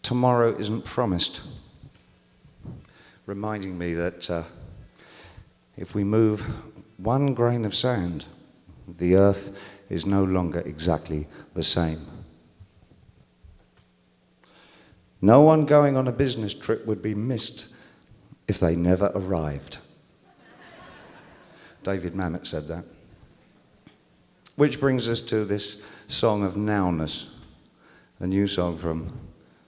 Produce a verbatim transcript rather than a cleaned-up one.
tomorrow isn't promised, reminding me that uh, if we move one grain of sand, the earth is no longer exactly the same. No one going on a business trip would be missed if they never arrived. David Mamet said that. Which brings us to this song of Nowness, a new song from